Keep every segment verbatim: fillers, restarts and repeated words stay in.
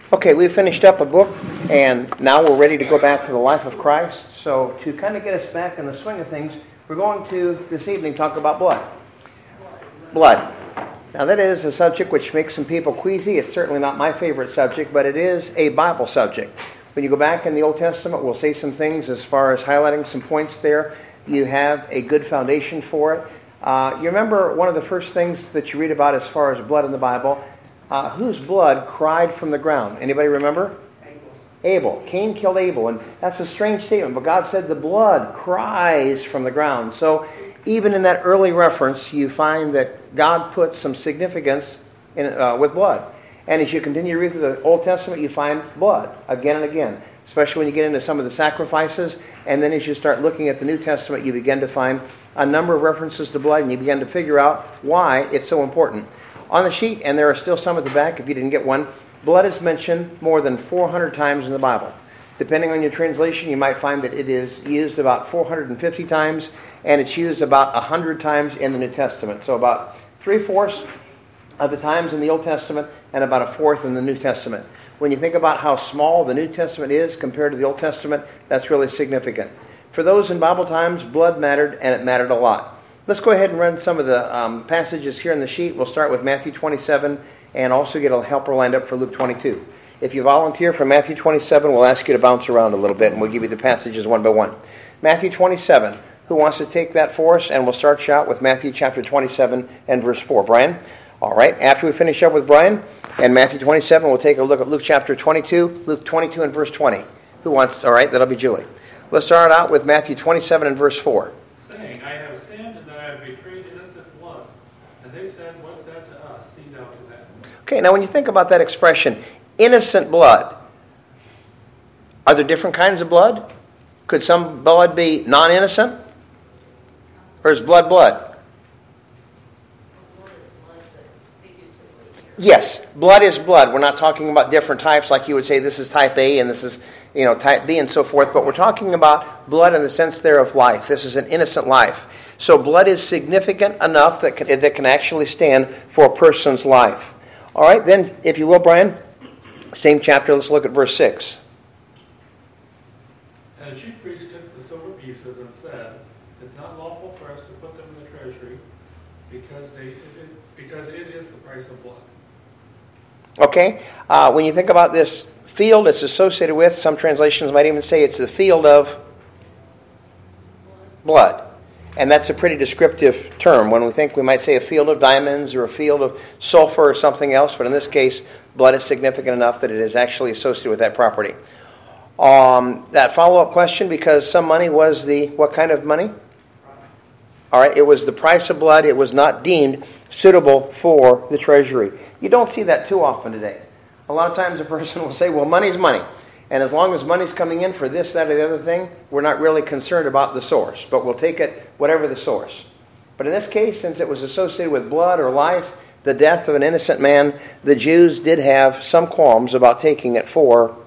Okay, we've finished up a book, and now we're ready to go back to the life of Christ. So to kind of get us back in the swing of things, we're going to, this evening, talk about blood. Blood. Now that is a subject which makes some people queasy. It's certainly not my favorite subject, but it is a Bible subject. When you go back in the Old Testament, we'll say some things as far as highlighting some points there. You have a good foundation for it. Uh, you remember one of the first things that you read about as far as blood in the Bible? Uh, whose blood cried from the ground? Anybody remember? Abel. Abel. Cain killed Abel, and that's a strange statement, but God said the blood cries from the ground. So even in that early reference, you find that God put some significance in, uh, with blood. And as you continue to read through the Old Testament, you find blood again and again, especially when you get into some of the sacrifices. And then as you start looking at the New Testament, you begin to find a number of references to blood, and you begin to figure out why it's so important. On the sheet, and there are still some at the back if you didn't get one, blood is mentioned more than four hundred times in the Bible. Depending on your translation, you might find that it is used about four hundred fifty times, and it's used about one hundred times in the New Testament. So about three-fourths of the times in the Old Testament and about a fourth in the New Testament. When you think about how small the New Testament is compared to the Old Testament, that's really significant. For those in Bible times, blood mattered, and it mattered a lot. Let's go ahead and run some of the um, passages here in the sheet. We'll start with Matthew twenty-seven and also get a helper lined up for Luke twenty-two. If you volunteer for Matthew twenty-seven, we'll ask you to bounce around a little bit and we'll give you the passages one by one. Matthew twenty-seven. Who wants to take that for us? And we'll start out with Matthew chapter twenty-seven and verse four. Brian? All right. After we finish up with Brian and Matthew twenty-seven, we'll take a look at Luke chapter twenty-two, Luke twenty-two and verse twenty. Who wants? All right. That'll be Julie. Let's start out with Matthew twenty-seven and verse four. Saying, I have sinned and that I have betrayed innocent blood. And they said, what's that to us? See thou to that. Okay, now when you think about that expression, innocent blood, are there different kinds of blood? Could some blood be non-innocent? Or is blood blood? Yes, blood is blood. We're not talking about different types like you would say this is type A and this is, you know, type B and so forth, but we're talking about blood in the sense there of life. This is an innocent life. So blood is significant enough that can, that can actually stand for a person's life. All right, then, if you will, Brian, same chapter, let's look at verse six. And the chief priest took the silver pieces and said, it's not lawful for us to put them in the treasury because they it, because it is the price of blood. Okay, uh, when you think about this field it's associated with, some translations might even say it's the field of blood. And that's a pretty descriptive term. When we think we might say a field of diamonds or a field of sulfur or something else, but in this case, blood is significant enough that it is actually associated with that property. Um, that follow-up question, because some money was the, what kind of money? All right, it was the price of blood. It was not deemed suitable for the treasury. You don't see that too often today. A lot of times a person will say, well, money's money. And as long as money's coming in for this, that, or the other thing, we're not really concerned about the source. But we'll take it whatever the source. But in this case, since it was associated with blood or life, the death of an innocent man, the Jews did have some qualms about taking it for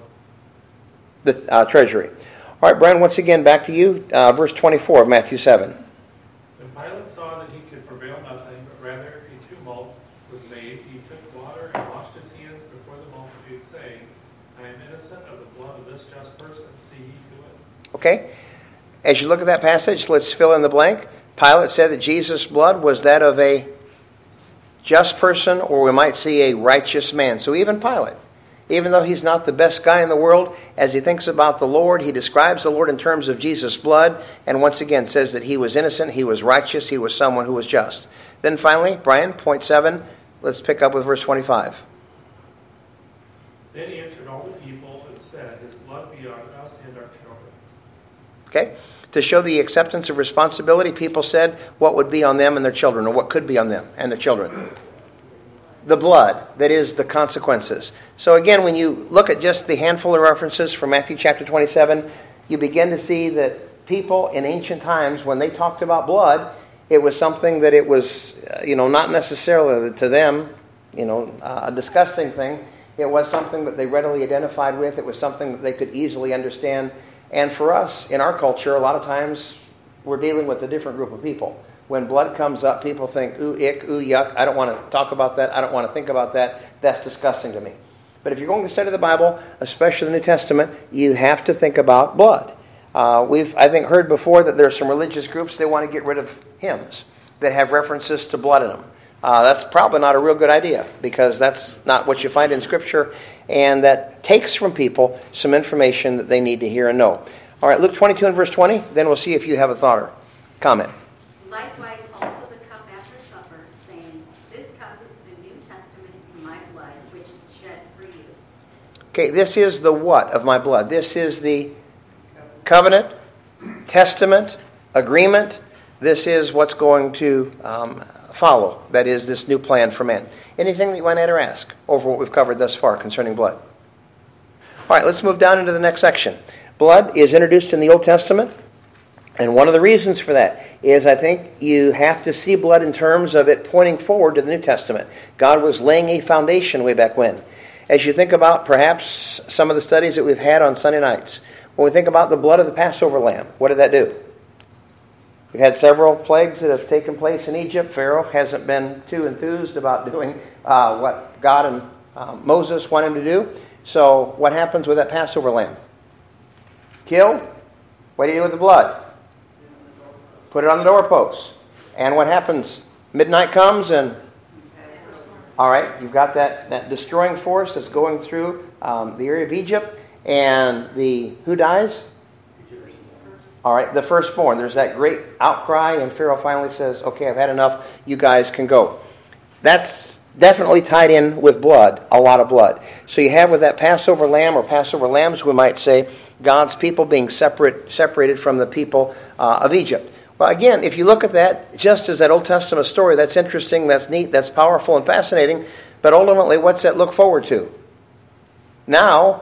the uh, treasury. All right, Brian, once again, back to you. Uh, verse twenty-four of Matthew seven. When Pilate saw that he could prevail nothing, but rather a tumult was made, he took water and washed his hands before the multitude, saying, I am innocent of the blood of this just person, see ye to it. Okay. As you look at that passage, let's fill in the blank. Pilate said that Jesus' blood was that of a just person, or we might say a righteous man. So even Pilate, even though he's not the best guy in the world, as he thinks about the Lord, he describes the Lord in terms of Jesus' blood, and once again says that he was innocent, he was righteous, he was someone who was just. Then finally, Brian, point seven, let's pick up with verse twenty-five. Then he answered all the people and said, his blood be on us and our children. Okay? To show the acceptance of responsibility, people said what would be on them and their children, or what could be on them and their children. The blood, that is the consequences. So again, when you look at just the handful of references from Matthew chapter twenty-seven, you begin to see that people in ancient times, when they talked about blood, it was something that it was, you know, not necessarily to them, you know, a disgusting thing. It was something that they readily identified with. It was something that they could easily understand. And for us, in our culture, a lot of times we're dealing with a different group of people. When blood comes up, people think, ooh, ick, ooh, yuck, I don't want to talk about that, I don't want to think about that, that's disgusting to me. But But if you're going to study the Bible, especially the New Testament, you have to think about blood. Uh, we've, I think, heard before that there are some religious groups, they want to get rid of hymns that have references to blood in them. Uh, that's probably not a real good idea, because that's not what you find in Scripture, and that takes from people some information that they need to hear and know. All right, Luke twenty-two and verse twenty, then we'll see if you have a thought or comment. Likewise also the cup after supper, saying, This cup is the New Testament in my blood, which is shed for you. Okay, this is the what of my blood? This is the covenant, testament, agreement. This is what's going to um, follow. That is this new plan for man. Anything that you want to add or ask over what we've covered thus far concerning blood? All right, let's move down into the next section. Blood is introduced in the Old Testament, and one of the reasons for that is I think you have to see blood in terms of it pointing forward to the New Testament. God was laying a foundation way back when. As you think about perhaps some of the studies that we've had on Sunday nights, when we think about the blood of the Passover lamb, what did that do? We've had several plagues that have taken place in Egypt. Pharaoh hasn't been too enthused about doing uh, what God and uh, Moses want him to do. So what happens with that Passover lamb? Kill? What do you do with the blood? Put it on the doorpost. And what happens? Midnight comes and... All right, you've got that, that destroying force that's going through um, the area of Egypt. And the who dies? All right, the firstborn. There's that great outcry, and Pharaoh finally says, okay, I've had enough. You guys can go. That's definitely tied in with blood, a lot of blood. So you have with that Passover lamb, or Passover lambs, we might say, God's people being separate, separated from the people uh, of Egypt. Well, again, if you look at that, just as that Old Testament story, that's interesting, that's neat, that's powerful and fascinating, but ultimately, what's that look forward to? Now,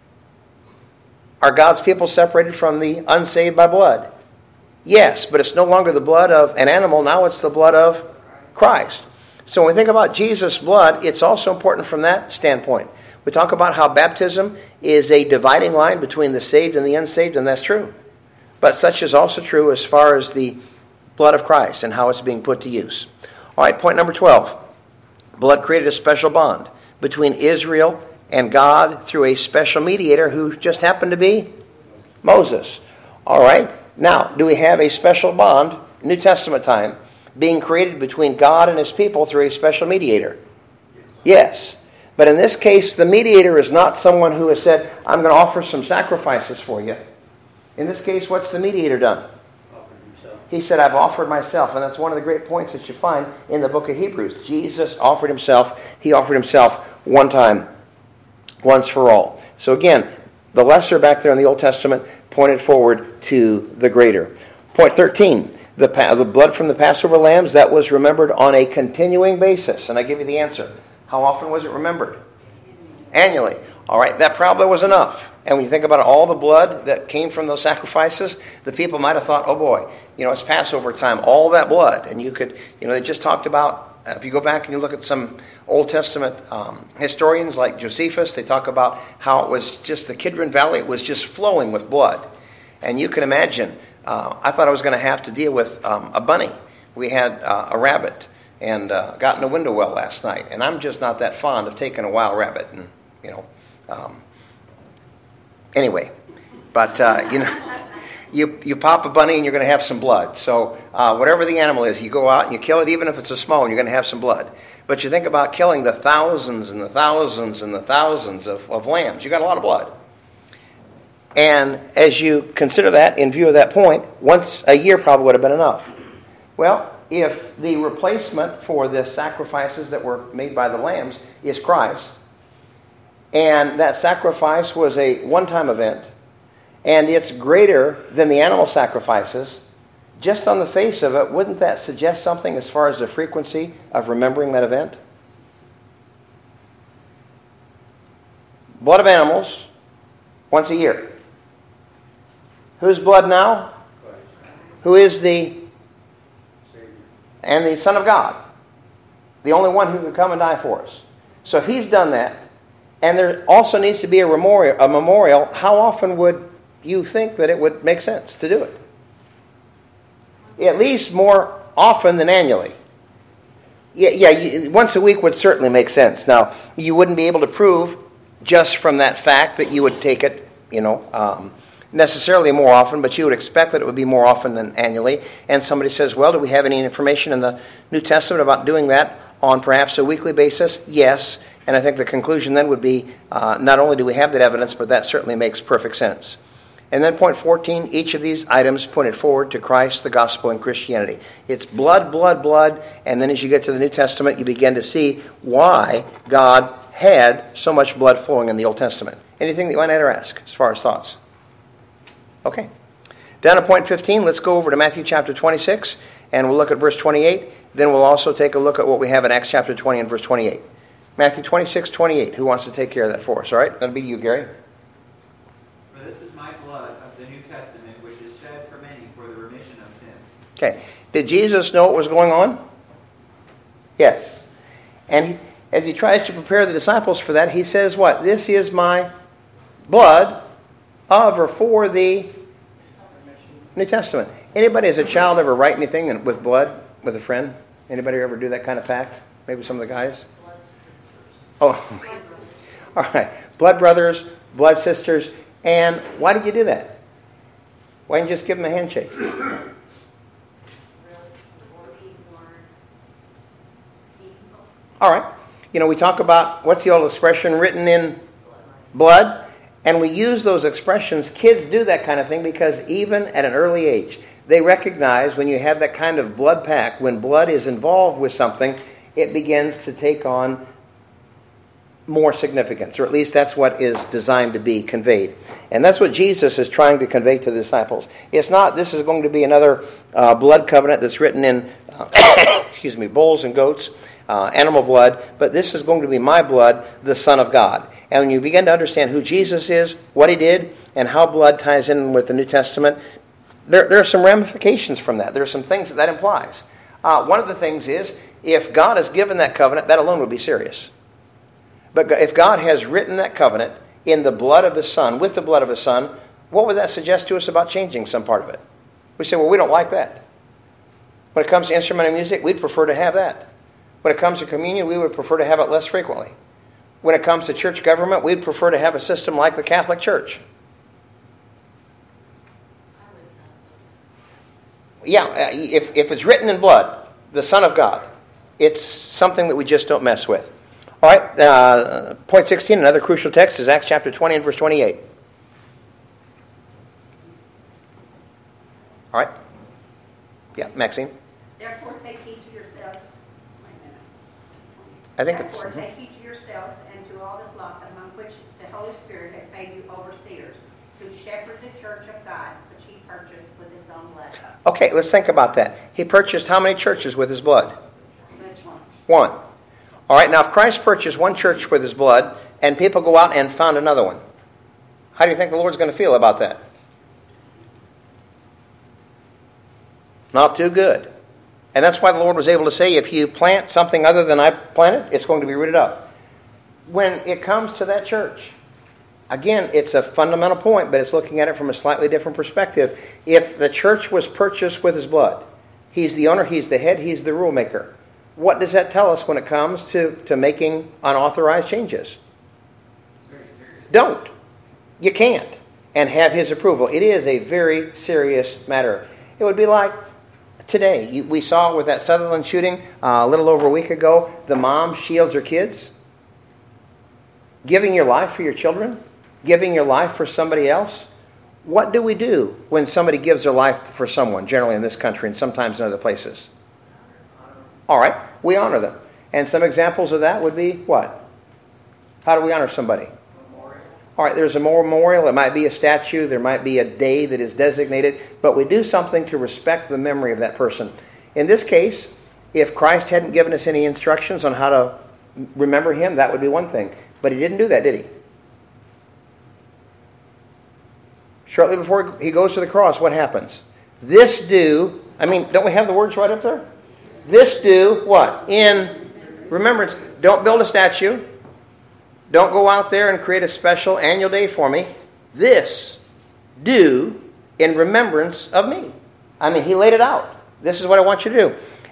are God's people separated from the unsaved by blood? Yes, but it's no longer the blood of an animal. Now it's the blood of Christ. So when we think about Jesus' blood, it's also important from that standpoint. We talk about how baptism is a dividing line between the saved and the unsaved, and that's true. But such is also true as far as the blood of Christ and how it's being put to use. All right, point number twelve. Blood created a special bond between Israel and God through a special mediator who just happened to be Moses. All right. Now, do we have a special bond, New Testament time, being created between God and his people through a special mediator? Yes. But in this case, the mediator is not someone who has said, I'm going to offer some sacrifices for you. In this case, what's the mediator done? He said, I've offered myself. And that's one of the great points that you find in the book of Hebrews. Jesus offered himself. He offered himself one time, once for all. So again, the lesser back there in the Old Testament pointed forward to the greater. Point thirteen, the, pa- the blood from the Passover lambs, that was remembered on a continuing basis. And I give you the answer. How often was it remembered? Annually. All right, that probably was enough. And when you think about all the blood that came from those sacrifices, the people might have thought, oh boy, you know, it's Passover time, all that blood. And you could, you know, they just talked about, if you go back and you look at some Old Testament um, historians like Josephus, they talk about how it was just the Kidron Valley, it was just flowing with blood. And you can imagine, uh, I thought I was going to have to deal with um, a bunny. We had uh, a rabbit and uh, got in a window well last night. And I'm just not that fond of taking a wild rabbit and, you know, um, Anyway, but, uh, you know, you you pop a bunny and you're going to have some blood. So uh, whatever the animal is, you go out and you kill it, even if it's a small one, you're going to have some blood. But you think about killing the thousands and the thousands and the thousands of, of lambs. You got a lot of blood. And as you consider that, in view of that point, once a year probably would have been enough. Well, if the replacement for the sacrifices that were made by the lambs is Christ, and that sacrifice was a one-time event, and it's greater than the animal sacrifices, just on the face of it, wouldn't that suggest something as far as the frequency of remembering that event? Blood of animals, once a year. Whose blood now? Who is the... and the Son of God. The only one who can come and die for us. So if he's done that, and there also needs to be a memorial, a memorial, how often would you think that it would make sense to do it? At least more often than annually. Yeah, yeah. You, once a week would certainly make sense. Now, you wouldn't be able to prove just from that fact that you would take it, you know, um, necessarily more often, but you would expect that it would be more often than annually. And somebody says, well, do we have any information in the New Testament about doing that on perhaps a weekly basis? Yes. And I think the conclusion then would be, uh, not only do we have that evidence, but that certainly makes perfect sense. And then point fourteen, each of these items pointed forward to Christ, the gospel, and Christianity. It's blood, blood, blood, and then as you get to the New Testament, you begin to see why God had so much blood flowing in the Old Testament. Anything that you might add or ask as far as thoughts? Okay. Down to point fifteen, let's go over to Matthew chapter twenty-six, and we'll look at verse twenty-eight. Then we'll also take a look at what we have in Acts chapter twenty and verse twenty-eight. Matthew twenty-six, twenty-eight. Who wants to take care of that for us? All right, that'll be you, Gary. For this is my blood of the New Testament, which is shed for many for the remission of sins. Okay. Did Jesus know what was going on? Yes. And he, as he tries to prepare the disciples for that, he says what? This is my blood of or for the New Testament. Anybody as a child ever write anything with blood with a friend? Anybody ever do that kind of pact? Maybe some of the guys? Blood sisters. Oh, all right. Blood brothers, blood sisters. And why did you do that? Why didn't you just give them a handshake? All right. You know, we talk about, what's the old expression, written in blood? And we use those expressions. Kids do that kind of thing because even at an early age, they recognize when you have that kind of blood pact, when blood is involved with something, it begins to take on more significance, or at least that's what is designed to be conveyed. And that's what Jesus is trying to convey to the disciples. It's not, this is going to be another uh, blood covenant that's written in, uh, excuse me, bulls and goats, uh, animal blood, but this is going to be my blood, the Son of God. And when you begin to understand who Jesus is, what he did, and how blood ties in with the New Testament, there, there are some ramifications from that. There are some things that that implies. Uh, one of the things is, if God has given that covenant, that alone would be serious. But if God has written that covenant in the blood of his Son, with the blood of his Son, what would that suggest to us about changing some part of it? We say, well, we don't like that. When it comes to instrumental music, we'd prefer to have that. When it comes to communion, we would prefer to have it less frequently. When it comes to church government, we'd prefer to have a system like the Catholic Church. Yeah, if, if it's written in blood, the Son of God, it's something that we just don't mess with. All right, uh, point sixteen, another crucial text is Acts chapter twenty and verse twenty-eight. All right. Yeah, Maxine. Therefore take heed to yourselves. Wait a minute. I think it's... Therefore take heed to yourselves and to all the flock among which the Holy Spirit has made you overseers, to shepherd the church of God, which he purchased with his own blood. Okay, let's think about that. He purchased how many churches with his blood? Which one? One. All right, now if Christ purchased one church with his blood and people go out and found another one, how do you think the Lord's going to feel about that? Not too good. And that's why the Lord was able to say, if you plant something other than I planted, it's going to be rooted up. When it comes to that church, again, it's a fundamental point, but it's looking at it from a slightly different perspective. If the church was purchased with his blood, he's the owner, he's the head, he's the rule maker. What does that tell us when it comes to, to making unauthorized changes? It's very serious. Don't. You can't. And have his approval. It is a very serious matter. It would be like today. You, we saw with that Sutherland shooting uh, a little over a week ago, the mom shields her kids. Giving your life for your children. Giving your life for somebody else. What do we do when somebody gives their life for someone, generally in this country and sometimes in other places? All right, we honor them. And some examples of that would be what? How do we honor somebody? Memorial. All right, there's a memorial. It might be a statue. There might be a day that is designated. But we do something to respect the memory of that person. In this case, if Christ hadn't given us any instructions on how to remember him, that would be one thing. But he didn't do that, did he? Shortly before he goes to the cross, what happens? This do, I mean, don't we have the words right up there? This do what? In remembrance. Don't build a statue. Don't go out there and create a special annual day for me. This do in remembrance of me. I mean, he laid it out. This is what I want you to do.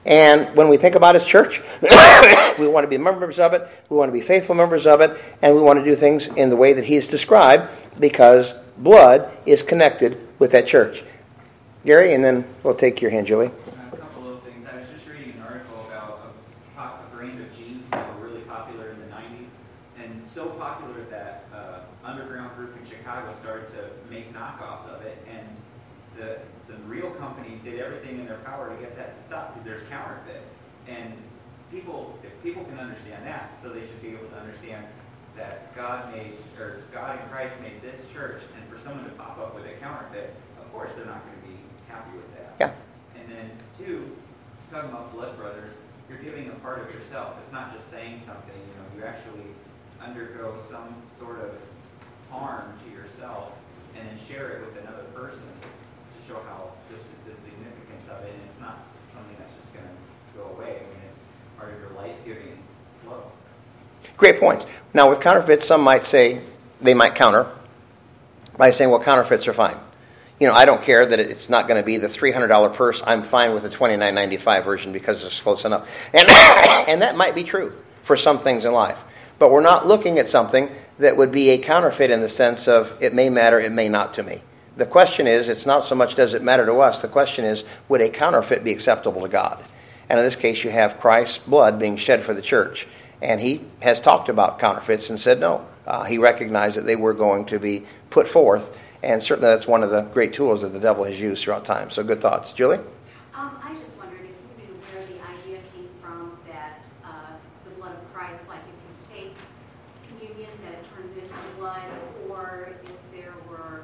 And when we think about his church, we want to be members of it, we want to be faithful members of it, and we want to do things in the way that he's described because blood is connected with that church. Gary, and then we'll take your hand, Julie. A couple of things. I was just reading an article about a, pop, a brand of jeans that were really popular in the nineties, and so popular that uh, underground group in Chicago started to make knockoffs of it, and the the real company did everything in their power to get that to stop because there's counterfeit. And people, if people can understand that, so they should be able to understand that God made, or God in Christ made this church, and for someone to pop up with a counterfeit, of course they're not going to be happy with that. Yeah. And then two, talking about blood brothers, you're giving a part of yourself. It's not just saying something, you know, you actually undergo some sort of harm to yourself and then share it with another person to show how this, the significance of it, and it's not something that's just going to go away. I mean, it's part of your life-giving flow. Great points. Now, with counterfeits, some might say, they might counter by saying, well, counterfeits are fine. You know, I don't care that it's not going to be the three hundred dollars purse. I'm fine with the twenty-nine ninety-five version because it's close enough. And, and that might be true for some things in life. But we're not looking at something that would be a counterfeit in the sense of it may matter, it may not to me. The question is, it's not so much does it matter to us. The question is, would a counterfeit be acceptable to God? And in this case, you have Christ's blood being shed for the church. And he has talked about counterfeits and said no. Uh, he recognized that they were going to be put forth. And certainly that's one of the great tools that the devil has used throughout time. So good thoughts. Julie? Um, I just wondered if you knew where the idea came from that uh, the blood of Christ, like if you take communion, that it turns into blood, or if there were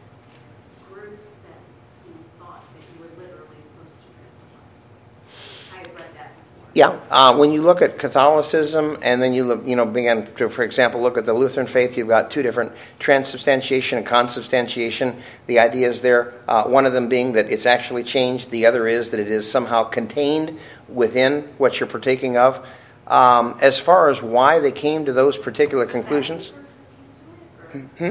groups that you thought that you were literally supposed to drink the blood. I had read that before. Yeah, uh, when you look at Catholicism, and then you look, you know, begin to, for example, look at the Lutheran faith, you've got two different transubstantiation and consubstantiation. The idea is there, uh, one of them being that it's actually changed. The other is that it is somehow contained within what you're partaking of. Um, as far as why they came to those particular conclusions, hmm?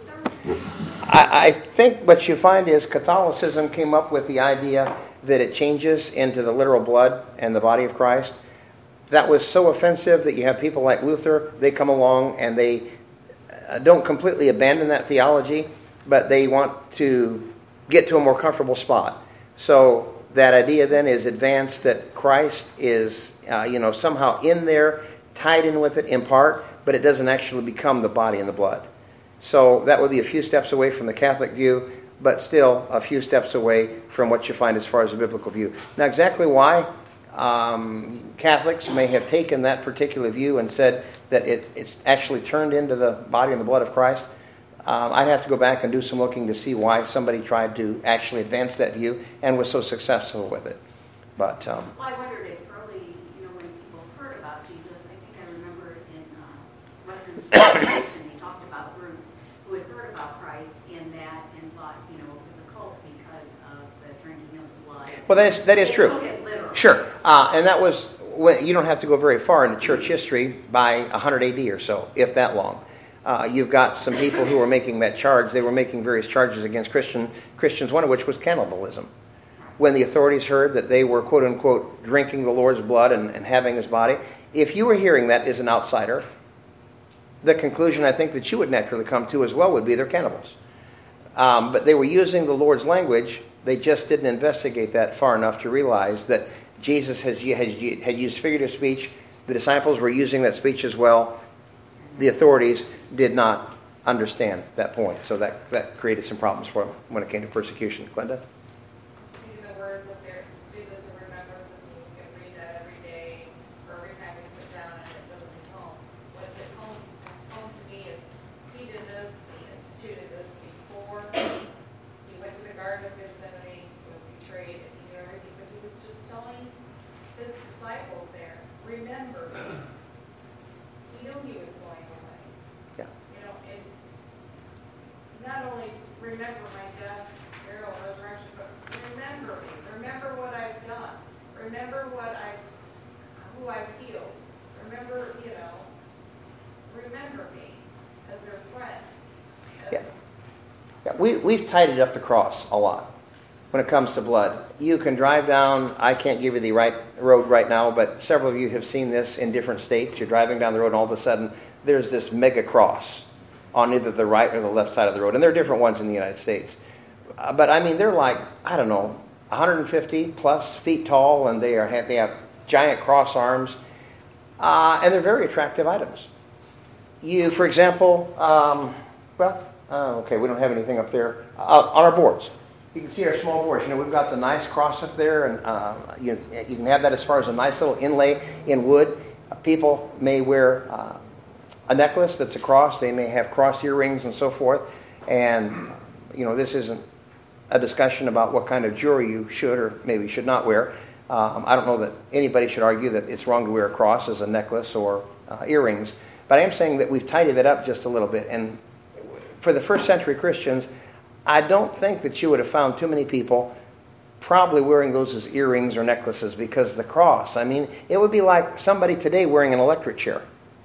I, I think what you find is Catholicism came up with the idea that it changes into the literal blood and the body of Christ. That was so offensive that you have people like Luther, they come along and they don't completely abandon that theology, but they want to get to a more comfortable spot. So that idea then is advanced that Christ is, uh, you know, somehow in there, tied in with it in part, but it doesn't actually become the body and the blood. So that would be a few steps away from the Catholic view, but still a few steps away from what you find as far as the biblical view. Now, exactly why um, Catholics may have taken that particular view and said that it, it's actually turned into the body and the blood of Christ, um, I'd have to go back and do some looking to see why somebody tried to actually advance that view and was so successful with it. But um, Well, I wondered if early, you know, when people heard about Jesus, I think I remember in uh, Western civilization they talked about groups who had heard about Christ in that and thought, you know, it was a cult because of the drinking of the blood. well, that is that is They true. took it literally. Sure, uh, and that was when, you don't have to go very far into church history by one hundred A D or so, if that long. Uh, you've got some people who were making that charge. They were making various charges against Christian Christians, one of which was cannibalism. When the authorities heard that they were, quote unquote, drinking the Lord's blood and, and having his body, if you were hearing that as an outsider, the conclusion I think that you would naturally come to as well would be they're cannibals. Um, but they were using the Lord's language. They just didn't investigate that far enough to realize that Jesus has, has had used figurative speech. The disciples were using that speech as well. The authorities did not understand that point. So that, that created some problems for them when it came to persecution. Glenda? Speaking the words of theirs, do this in remembrance of me. You can read that every day or every time we sit down and it doesn't hit home. What hit home, home to me is he did this, he instituted this before. He went to the Garden of Gethsemane, he was betrayed, and he knew everything, but he was just telling his disciples there, remember, he knew he was going away. Yeah. You know, and not only remember my death, burial, and resurrection, but remember me. Remember what I've done. Remember what I, who I've healed. Remember, you know, remember me as their friend. As, Yeah. Yeah, we, we've tidied up the cross a lot. when it comes to blood. You can drive down, I can't give you the right road right now, but several of you have seen this in different states. You're driving down the road and all of a sudden there's this mega cross on either the right or the left side of the road. And there are different ones in the United States. Uh, but I mean, they're like, I don't know, one hundred fifty plus feet tall, and they are they have giant cross arms. Uh, and they're very attractive items. You, for example, um, well, uh, okay, we don't have anything up there. Uh, on our boards, you can see our small boards. You know, we've got the nice cross up there, and uh, you, you can have that as far as a nice little inlay in wood. Uh, people may wear uh, a necklace that's a cross. They may have cross earrings and so forth. And, you know, this isn't a discussion about what kind of jewelry you should or maybe should not wear. Um, I don't know that anybody should argue that it's wrong to wear a cross as a necklace or uh, earrings, but I am saying that we've tidied it up just a little bit. And for the first century Christians, I don't think that you would have found too many people probably wearing those as earrings or necklaces, because the cross, I mean, it would be like somebody today wearing an electric chair.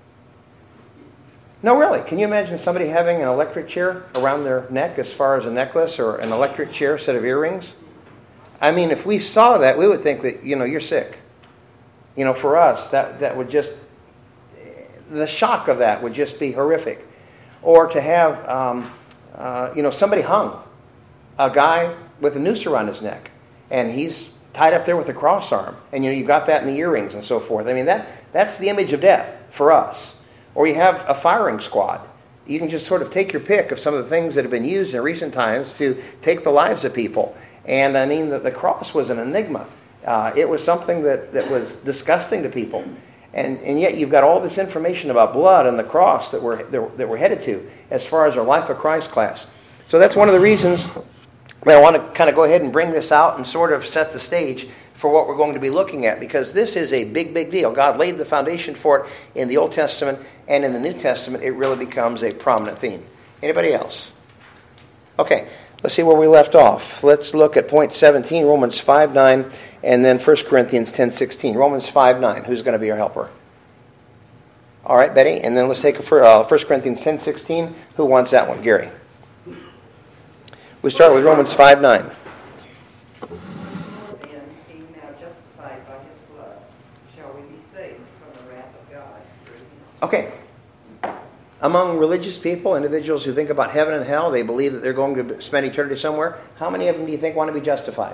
No, really. Can you imagine somebody having an electric chair around their neck as far as a necklace, or an electric chair set of earrings? I mean, if we saw that, we would think that, you know, you're sick. You know, for us, that, that would just, the shock of that would just be horrific. Or to have, um, uh, you know, somebody hung, a guy with a noose around his neck, and he's tied up there with a cross arm. And, you know, you've got that in the earrings and so forth. I mean, that that's the image of death for us. Or you have a firing squad. You can just sort of take your pick of some of the things that have been used in recent times to take the lives of people. And I mean, the, the cross was an enigma. Uh, it was something that, that was disgusting to people. And and yet you've got all this information about blood and the cross that we're, that we're headed to as far as our Life of Christ class. So that's one of the reasons that I want to kind of go ahead and bring this out and sort of set the stage for what we're going to be looking at, because this is a big, big deal. God laid the foundation for it in the Old Testament, and in the New Testament it really becomes a prominent theme. Anybody else? Okay. Let's see where we left off. Let's look at point seventeen, Romans five nine, and then First Corinthians ten sixteen. Romans five nine. Who's going to be our helper? All right, Betty. And then let's take a for, uh, First Corinthians ten sixteen. Who wants that one? Gary. We start with Romans five nine. And being now justified by his blood, shall we be saved from the wrath of God through him? Okay. Among religious people, individuals who think about heaven and hell, they believe that they're going to spend eternity somewhere. How many of them do you think want to be justified?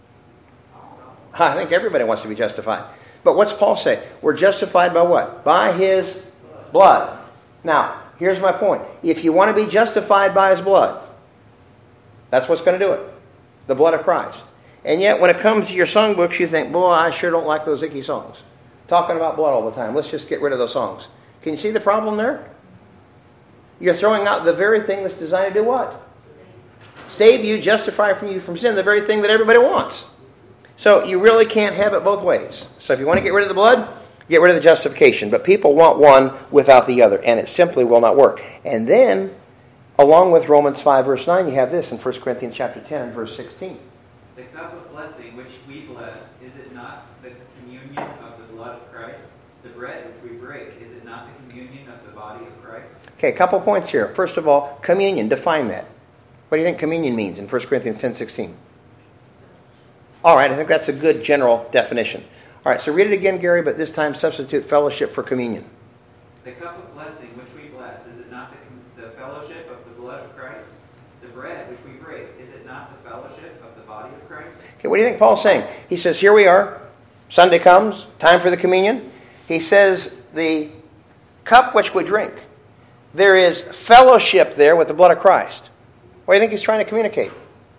I think everybody wants to be justified. But what's Paul say? We're justified by what? By his blood. Now, here's my point. If you want to be justified by his blood, that's what's going to do it. The blood of Christ. And yet, when it comes to your songbooks, you think, boy, I sure don't like those icky songs. Talking about blood all the time. Let's just get rid of those songs. Can you see the problem there? You're throwing out the very thing that's designed to do what? Save you, justify from you from sin, the very thing that everybody wants. So you really can't have it both ways. So if you want to get rid of the blood, get rid of the justification. But people want one without the other, and it simply will not work. And then, along with Romans five, verse nine, you have this in First Corinthians chapter ten, verse sixteen. The cup of blessing which we bless, is it not the communion of the blood of Christ? The bread which we break, is it not the communion of the body of Christ? Okay, a couple points here. First of all, communion. Define that. What do you think communion means in First Corinthians ten sixteen? All right, I think that's a good general definition. All right, so read it again, Gary, but this time substitute fellowship for communion. The cup of blessing which we bless, is it not the, com- the fellowship of the blood of Christ? The bread which we break, is it not the fellowship of the body of Christ? Okay, what do you think Paul's saying? He says, here we are. Sunday comes, time for the communion. He says, the cup which we drink, there is fellowship there with the blood of Christ. What do you think he's trying to communicate?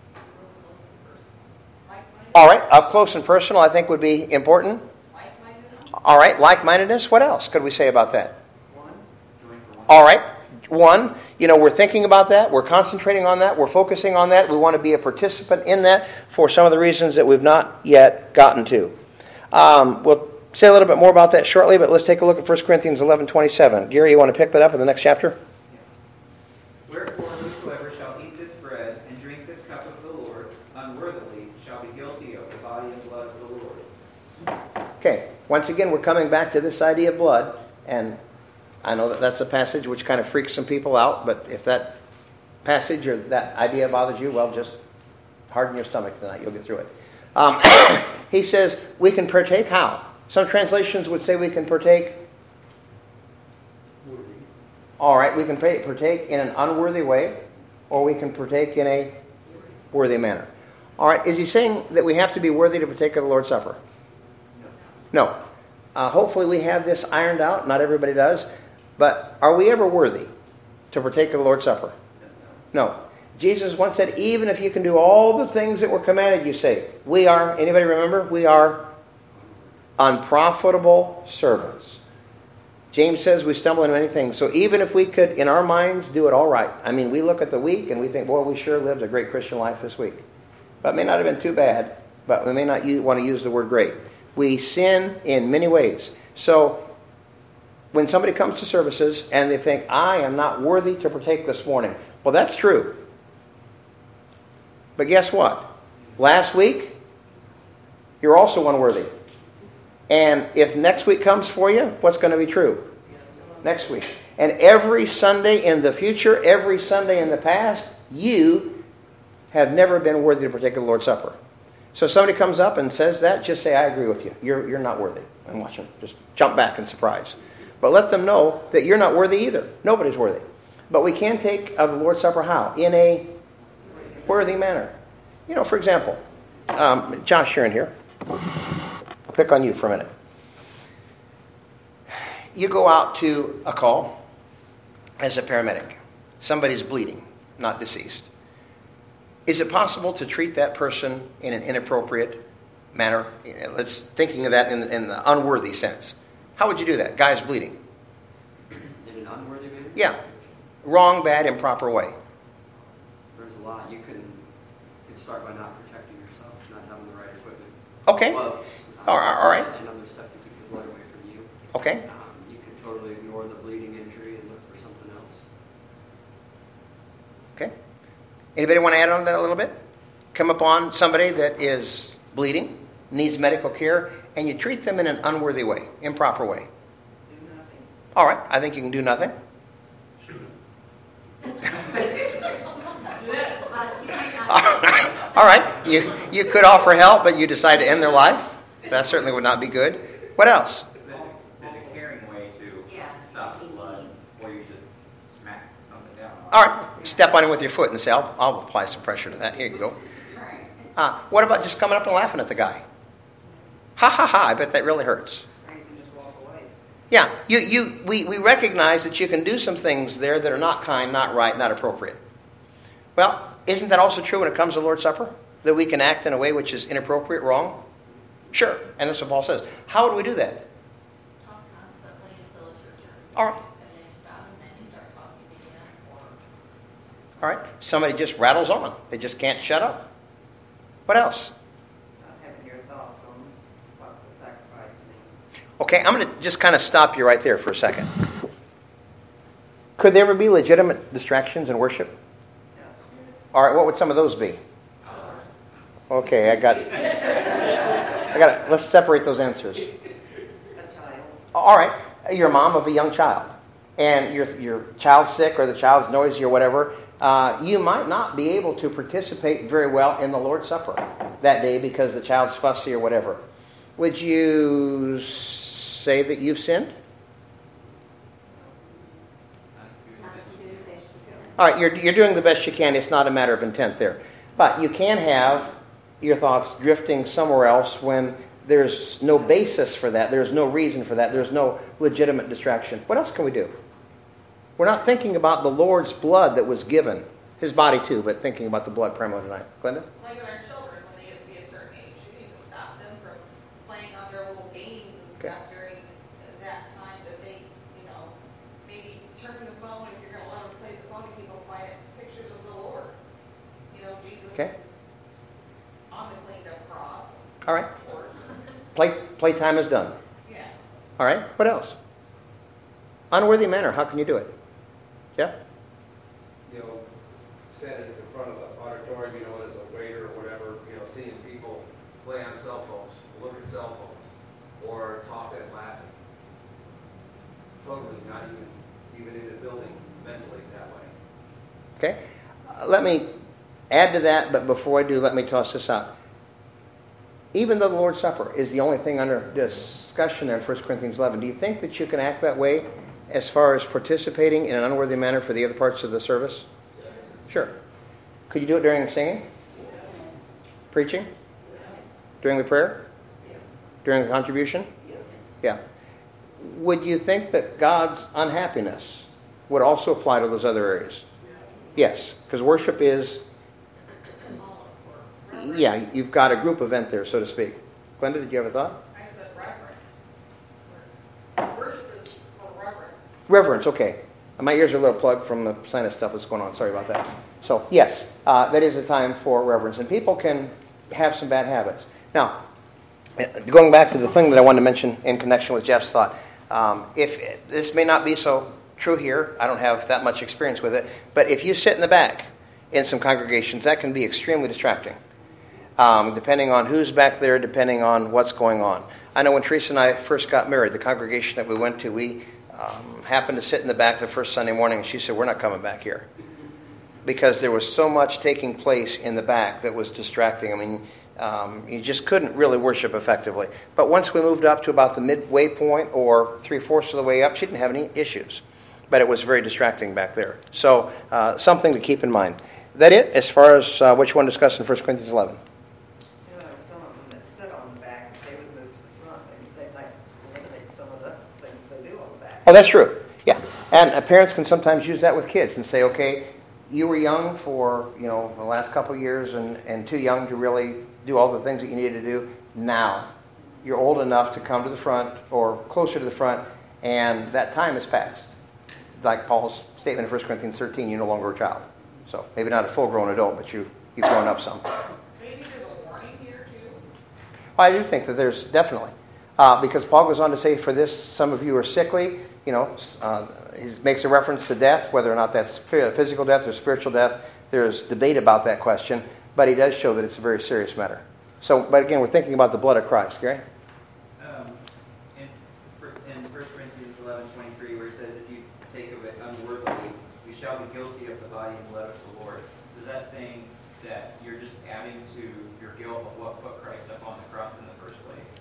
All right, up close and personal I think would be important. All right, like-mindedness. What else could we say about that? All right, one, you know, we're thinking about that. We're concentrating on that. We're focusing on that. We want to be a participant in that for some of the reasons that we've not yet gotten to. Um, we'll say a little bit more about that shortly, but let's take a look at First Corinthians eleven twenty-seven. Gary, you want to pick that up in the next chapter? Wherefore whosoever shall eat this bread and drink this cup of the Lord unworthily shall be guilty of the body and blood of the Lord. Okay, once again, we're coming back to this idea of blood, and I know that that's a passage which kind of freaks some people out, but if that passage or that idea bothers you, well, just harden your stomach tonight. You'll get through it. Um, he says we can partake how? Some translations would say we can partake. All right, we can partake in an unworthy way, or we can partake in a worthy manner. All right, is he saying that we have to be worthy to partake of the Lord's Supper? No. Uh, hopefully we have this ironed out. Not everybody does. But are we ever worthy to partake of the Lord's Supper? No. Jesus once said, even if you can do all the things that were commanded, you say, we are, anybody remember? We are unprofitable servants. James says we stumble in many things. So even if we could, in our minds, do it all right. I mean, we look at the week and we think, boy, we sure lived a great Christian life this week. But it may not have been too bad. But we may not use, want to use the word great. We sin in many ways. So when somebody comes to services and they think, I am not worthy to partake this morning. Well, that's true. But guess what? Last week, you're also unworthy. And if next week comes for you, what's going to be true? Next week. And every Sunday in the future, every Sunday in the past, you have never been worthy to partake of the Lord's Supper. So if somebody comes up and says that, just say, I agree with you. You're, you're not worthy. And watch them just jump back in surprise. But let them know that you're not worthy either. Nobody's worthy. But we can take of the Lord's Supper how? In a worthy manner. You know, for example, um, Josh, you're in here. I'll pick on you for a minute. You go out to a call as a paramedic. Somebody's bleeding, not deceased. Is it possible to treat that person in an inappropriate manner? Let's thinking of that in, in the unworthy sense. How would you do that? Guy's bleeding. In an unworthy manner? Yeah. Wrong, bad, improper way. There's a lot. You can, you can start by not protecting yourself, not having the right equipment. Okay. Gloves. All right. All right. And other stuff to keep the blood away from you. Okay. Um, you could totally ignore the bleeding injury and look for something else. Okay. Anybody want to add on to that a little bit? Come upon somebody that is bleeding, needs medical care, and you treat them in an unworthy way, improper way. Do nothing. All right. I think you can do nothing. Shoot him. All right. You you could offer help, but you decide to end their life. That certainly would not be good. What else? There's a, there's a caring way to Yeah. stop the blood, or you just smack something down. All right. Step on it with your foot and say, I'll, I'll apply some pressure to that. Here you go. Uh, what about just coming up and laughing at the guy? Ha, ha, ha. I bet that really hurts. Or you can just walk away. Yeah. You, you, we, we recognize that you can do some things there that are not kind, not right, not appropriate. Well, isn't that also true when it comes to Lord's Supper? That we can act in a way which is inappropriate, wrong? Sure. And that's what Paul says. How would we do that? Talk constantly until it's your turn. All right. And then you stop, and then you start talking again, or All right. Somebody just rattles on. They just can't shut up. What else? Not having your thoughts on what the sacrifice means. Okay, I'm going to just kind of stop you right there for a second. Could there ever be legitimate distractions in worship? Yes. All right, what would some of those be? Okay, I got I got it. Let's separate those answers. A child. All right, you're a mom of a young child, and your your child's sick or the child's noisy or whatever. Uh, you might not be able to participate very well in the Lord's Supper that day because the child's fussy or whatever. Would you say that you've sinned? All right, you're you're doing the best you can. It's not a matter of intent there, but you can have your thoughts drifting somewhere else when there's no basis for that. There's no reason for that. There's no legitimate distraction. What else can we do? We're not thinking about the Lord's blood that was given, His body too, but thinking about the blood primarily tonight. Glenda? Like with our children, when they get to be a certain age, you need to stop them from playing on their little games and Okay. stuff during that time that they, you know, maybe turn the phone, if you're gonna let them play the phone, and keep them quiet, pictures of the Lord. You know, Jesus Okay. on the cleaned up cross, All right. of course. Play playtime is done. Yeah. All right. What else? Unworthy manner. How can you do it? Yeah? You know, standing in front of the auditorium, you know, as a waiter or whatever, you know, seeing people play on cell phones, look at cell phones, or talk and laughing. Totally not even, even in the building mentally that way. Okay. Uh, let me add to that, but before I do, let me toss this out. Even though the Lord's Supper is the only thing under discussion there in First Corinthians eleven, do you think that you can act that way as far as participating in an unworthy manner for the other parts of the service? Sure. Could you do it during singing? Preaching? During the prayer? During the contribution? Yeah. Would you think that God's unhappiness would also apply to those other areas? Yes, because worship is, yeah, you've got a group event there, so to speak. Glenda, did you have a thought? I said reverence. Worship is for reverence. Reverence, okay. My ears are a little plugged from the sinus stuff that's going on. Sorry about that. So, yes, uh, that is a time for reverence. And people can have some bad habits. Now, going back to the thing that I wanted to mention in connection with Jeff's thought, um, if this may not be so true here, I don't have that much experience with it, but if you sit in the back in some congregations, that can be extremely distracting. Um, depending on who's back there, depending on what's going on. I know when Teresa and I first got married, the congregation that we went to, we um, happened to sit in the back the first Sunday morning, and she said, we're not coming back here. Because there was so much taking place in the back that was distracting. I mean, um, you just couldn't really worship effectively. But once we moved up to about the midway point or three-fourths of the way up, she didn't have any issues. But it was very distracting back there. So uh, something to keep in mind. That it, as far as uh, what you want to discuss in First Corinthians eleven? You know, some of them that sit on the back, if they would move to the front, they, they might eliminate some of the things they do on the back. Oh, that's true. Yeah. And uh, parents can sometimes use that with kids and say, okay, you were young for, you know, the last couple of years and, and too young to really do all the things that you needed to do. Now, you're old enough to come to the front or closer to the front, and that time has passed. Like Paul's statement in First Corinthians thirteen, you're no longer a child. So maybe not a full-grown adult, but you, you've grown up some. Maybe there's a warning here too. I do think that there's definitely. Uh, because Paul goes on to say, for this, some of you are sickly. You know, uh, he makes a reference to death, whether or not that's physical death or spiritual death. There's debate about that question, but he does show that it's a very serious matter. So, but again, we're thinking about the blood of Christ, Gary? Um, in, in First Corinthians eleven twenty-three, where it says, if you take of it unworthily, you shall be guilty of the body and blood of the Lord. So is that saying that you're just adding to your guilt of what put Christ up on the cross in the first place?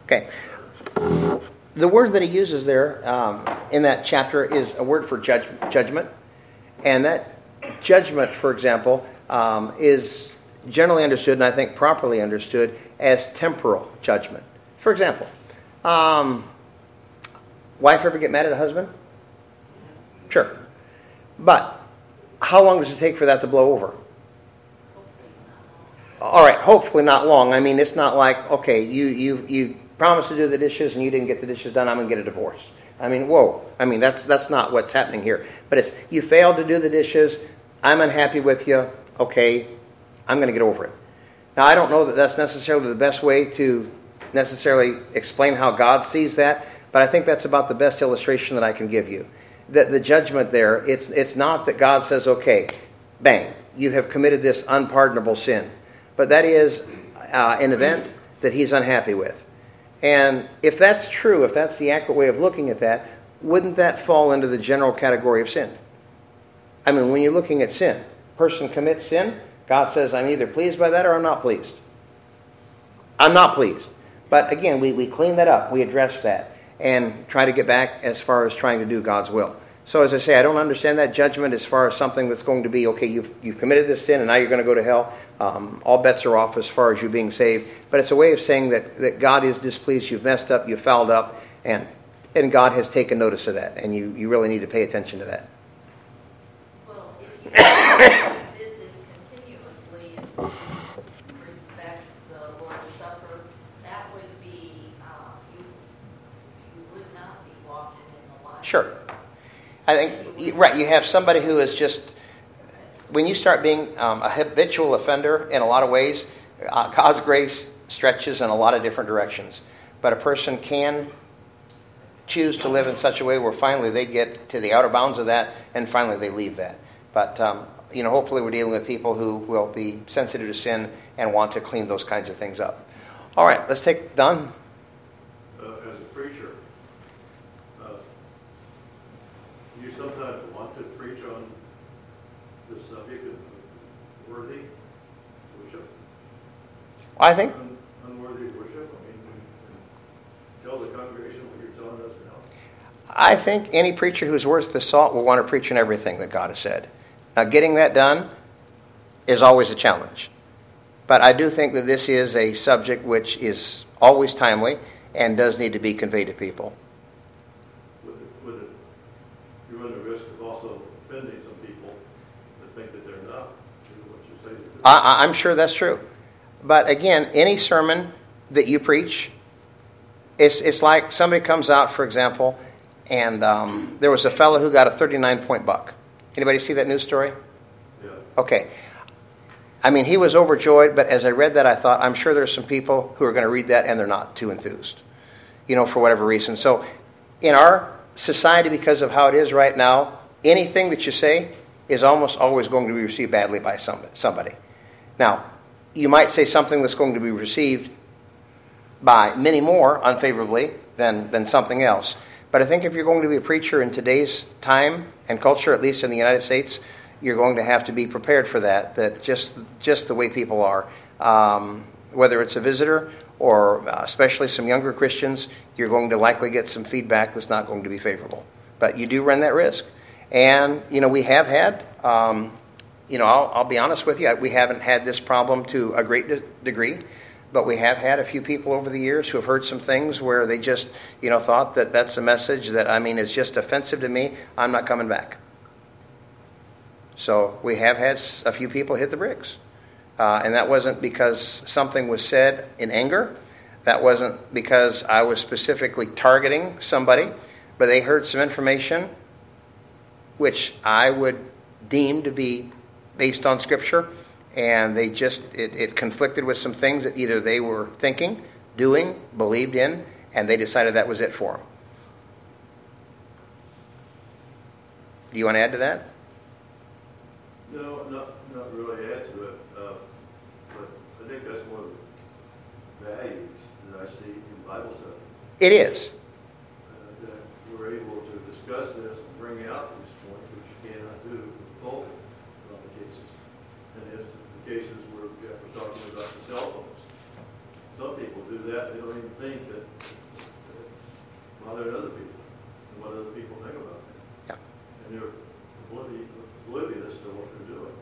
Okay. The word that he uses there um, in that chapter is a word for judge, judgment. And that judgment, for example, um, is generally understood, and I think properly understood, as temporal judgment. For example, um, wife ever get mad at a husband? Sure. But how long does it take for that to blow over? All right, hopefully not long. I mean, it's not like, okay, you you you promised to do the dishes and you didn't get the dishes done, I'm going to get a divorce. I mean, whoa. I mean, that's that's not what's happening here. But it's, you failed to do the dishes, I'm unhappy with you, okay, I'm going to get over it. Now, I don't know that that's necessarily the best way to necessarily explain how God sees that, but I think that's about the best illustration that I can give you. The, the judgment there, it's it's not that God says, okay, bang, you have committed this unpardonable sin. But that is uh, an event that he's unhappy with. And if that's true, if that's the accurate way of looking at that, wouldn't that fall into the general category of sin? I mean, when you're looking at sin, person commits sin, God says, I'm either pleased by that or I'm not pleased. I'm not pleased. But again, we, we clean that up, we address that, and try to get back as far as trying to do God's will. So as I say, I don't understand that judgment as far as something that's going to be, okay, you've, you've committed this sin and now you're going to go to hell. Um, all bets are off as far as you being saved. But it's a way of saying that, that God is displeased, you've messed up, you've fouled up, and and God has taken notice of that. And you, you really need to pay attention to that. Well, if you did this continuously and respect the Lord's Supper, that would be, uh, you, you would not be walking in the light. Sure. I think, right, you have somebody who is just, when you start being um, a habitual offender in a lot of ways, uh, God's grace stretches in a lot of different directions. But a person can choose to live in such a way where finally they get to the outer bounds of that and finally they leave that. But, um, you know, hopefully we're dealing with people who will be sensitive to sin and want to clean those kinds of things up. All right, let's take Don. Uh, as a preacher, uh, you sometimes want to preach on the subject of worthy, worship? I think Un- Unworthy worship? I mean, tell the congregation what you're telling us now. I think any preacher who's worth the salt will want to preach on everything that God has said. Now, getting that done is always a challenge. But I do think that this is a subject which is always timely and does need to be conveyed to people. Would it, would it, you run the risk of also offending some people that think that they're not doing what you say they're doing. I, I'm sure that's true. But again, any sermon that you preach, it's, it's like somebody comes out, for example, and um, there was a fellow who got a thirty-nine point buck. Anybody see that news story? Yeah. Okay. I mean, he was overjoyed, but as I read that, I thought, I'm sure there's some people who are going to read that and they're not too enthused, you know, for whatever reason. So in our society, because of how it is right now, anything that you say is almost always going to be received badly by some, somebody. Now, you might say something that's going to be received by many more unfavorably than, than something else. But I think if you're going to be a preacher in today's time and culture, at least in the United States, you're going to have to be prepared for that, that just just the way people are. Um, whether it's a visitor or uh, especially some younger Christians, you're going to likely get some feedback that's not going to be favorable. But you do run that risk. And, you know, we have had, um, you know, I'll, I'll be honest with you, we haven't had this problem to a great de- degree, but we have had a few people over the years who have heard some things where they just, you know, thought that that's a message that, I mean, is just offensive to me. I'm not coming back. So we have had a few people hit the bricks. Uh, and that wasn't because something was said in anger. That wasn't because I was specifically targeting somebody. But they heard some information which I would deem to be based on Scripture. And they just, it, it conflicted with some things that either they were thinking, doing, believed in, and they decided that was it for them. Do you want to add to that? No, not, not really add to it, uh, but I think that's one of the values that I see in Bible study. It is. Uh, that we're able to discuss this and bring out these points, which you cannot do with the pulpit in other cases. And it's the cases where Jeff was talking about the cell phones. Some people do that, they don't even think that, that bother other people and what other people think about them. Yeah. And they're completely oblivious to what they're doing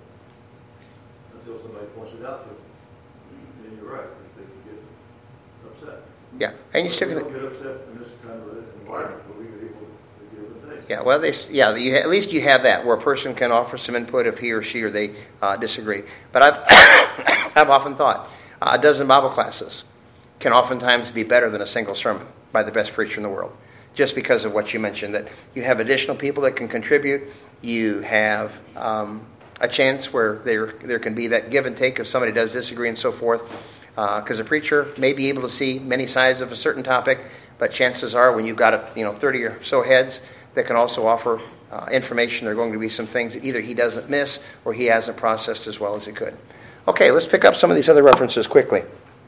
until somebody points it out to them. And you're right, they can get upset. Yeah, and you still we can. don't get upset in this kind of an environment where we're able to give and take. Yeah, well, they, yeah, you, at least you have that where a person can offer some input if he or she or they uh, disagree. But I've I've often thought uh, a dozen Bible classes can oftentimes be better than a single sermon by the best preacher in the world, just because of what you mentioned, that you have additional people that can contribute. You have um, a chance where there there can be that give and take if somebody does disagree and so forth. Because uh, a preacher may be able to see many sides of a certain topic, but chances are when you've got a, you know thirty or so heads that can also offer uh, information, there are going to be some things that either he doesn't miss or he hasn't processed as well as he could. Okay, let's pick up some of these other references quickly.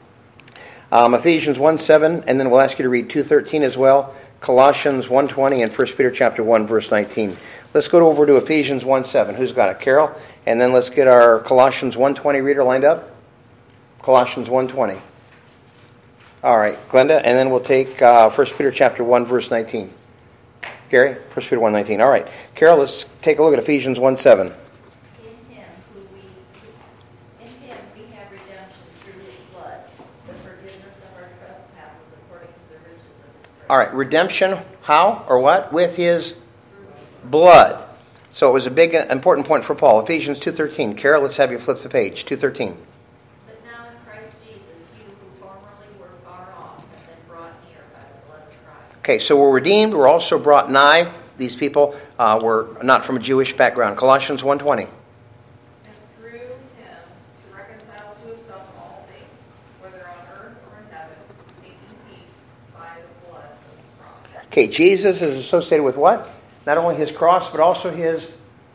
Um, Ephesians one seven, and then we'll ask you to read two thirteen as well. Colossians one twenty and First Peter chapter one, verse nineteen. Let's go over to Ephesians one seven. Who's got it? Carol? And then let's get our Colossians one twenty reader lined up. Colossians one twenty. All right, Glenda, and then we'll take uh, First Peter chapter one, verse nineteen. Gary? First Peter one nineteen. All right. Carol, let's take a look at Ephesians one seven. In him, who we, in him we have redemption through his blood, the forgiveness of our trespasses according to the riches of his grace. All right, redemption, how or what? With his blood. So it was a big, important point for Paul. Ephesians two thirteen. Carol, let's have you flip the page. two thirteen. But now in Christ Jesus, you who formerly were far off have been brought near by the blood of Christ. Okay, so we're redeemed. We're also brought nigh. These people uh, were not from a Jewish background. Colossians one twenty. And through him to reconcile to himself all things, whether on earth or in heaven, making peace by the blood of his cross. Okay, Jesus is associated with what? Not only his cross, but also his...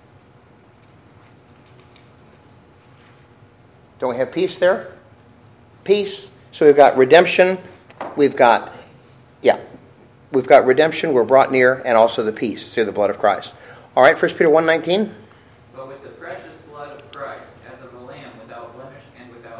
Don't we have peace there? Peace. So we've got redemption. We've got, yeah, we've got redemption. We're brought near, and also the peace through the blood of Christ. All right, First Peter one nineteen. But with the precious blood of Christ, as of a lamb without blemish and without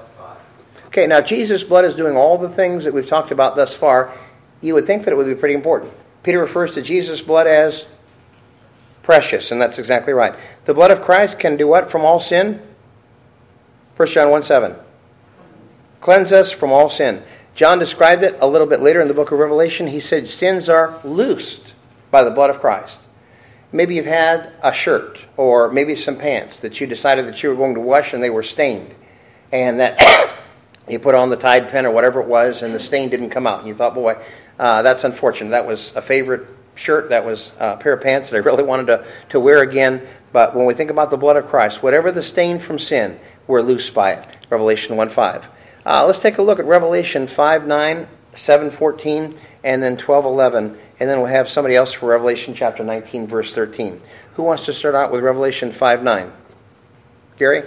Okay, now Jesus' blood is doing all the things that we've talked about thus far. You would think that it would be pretty important. Peter refers to Jesus' blood as precious, and that's exactly right. The blood of Christ can do what from all sin? First John one seven. Cleanse us from all sin. John described it a little bit later in the book of Revelation. He said sins are loosed by the blood of Christ. Maybe you've had a shirt or maybe some pants that you decided that you were going to wash and they were stained. And that you put on the Tide pen or whatever it was and the stain didn't come out. And you thought, boy, uh, that's unfortunate. That was a favorite shirt. That was a pair of pants that I really wanted to, to wear again. But when we think about the blood of Christ, whatever the stain from sin, we're loosed by it. Revelation one five. Uh, let's take a look at Revelation five nine, seven fourteen, and then twelve eleven. And then we'll have somebody else for Revelation chapter nineteen, verse thirteen. Who wants to start out with Revelation five nine? Gary?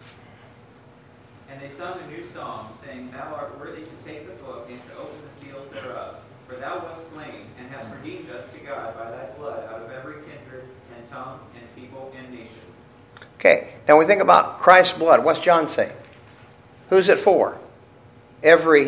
And they sung a new song, saying, Thou art worthy to take the book and to open the seals thereof. For thou wast slain, and hast redeemed us to God by thy blood out of every kindred and tongue and people and nation. Okay, now when we think about Christ's blood, what's John say? Who's it for? Every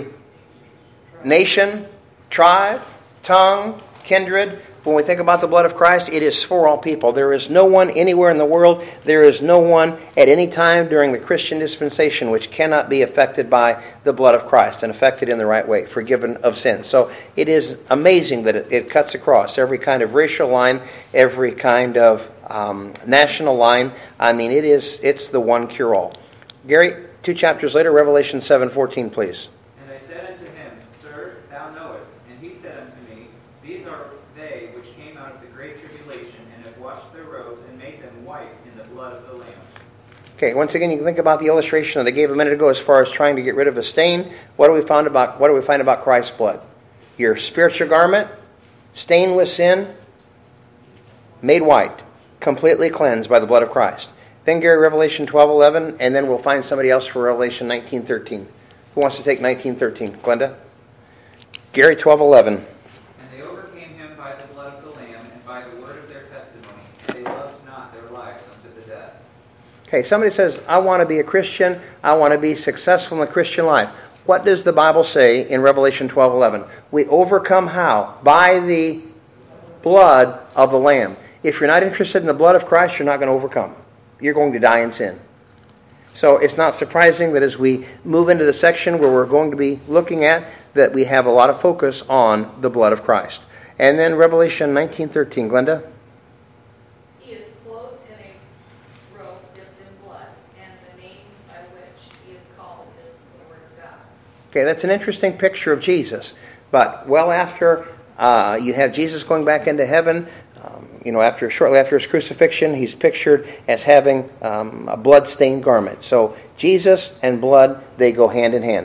nation, tribe, tongue, kindred. When we think about the blood of Christ, it is for all people. There is no one anywhere in the world, there is no one at any time during the Christian dispensation which cannot be affected by the blood of Christ and affected in the right way, forgiven of sins. So it is amazing that it, it cuts across every kind of racial line, every kind of um, national line. I mean, it is it's the one cure-all. Gary, two chapters later, Revelation seven fourteen, please. And I said unto him, Sir, thou knowest. And he said unto me, These are they which came out of the great tribulation, and have washed their robes, and made them white in the blood of the Lamb. Okay, once again, you can think about the illustration that I gave a minute ago as far as trying to get rid of a stain. What do we find about what do we find about Christ's blood? Your spiritual garment, stained with sin, made white, completely cleansed by the blood of Christ. Then Gary, Revelation twelve eleven, and then we'll find somebody else for Revelation nineteen thirteen. Who wants to take nineteen thirteen? Glenda? Gary, twelve eleven. And they overcame him by the blood of the Lamb and by the word of their testimony, and they loved not their lives unto the death. Okay, somebody says, I want to be a Christian. I want to be successful in the Christian life. What does the Bible say in Revelation twelve eleven? We overcome how? By the blood of the Lamb. If you're not interested in the blood of Christ, you're not going to overcome. You're going to die in sin. So it's not surprising that as we move into the section where we're going to be looking at, that we have a lot of focus on the blood of Christ. And then Revelation nineteen thirteen, Glenda? He is clothed in a robe dipped in blood, and the name by which he is called is the Word of God. Okay, that's an interesting picture of Jesus. But well after uh, you have Jesus going back into heaven, um, you know, after shortly after his crucifixion, he's pictured as having um, a blood-stained garment. So Jesus and blood, they go hand in hand.